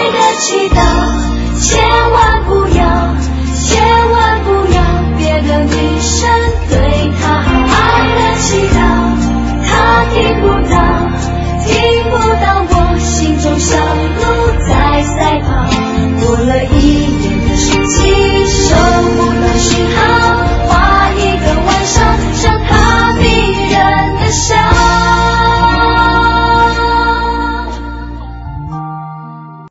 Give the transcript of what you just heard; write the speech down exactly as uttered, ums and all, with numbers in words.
的祈祷，千万不要，千万不要别的女生对他好。爱的祈祷，他听不到，听不到我心中小鹿在赛跑，过了一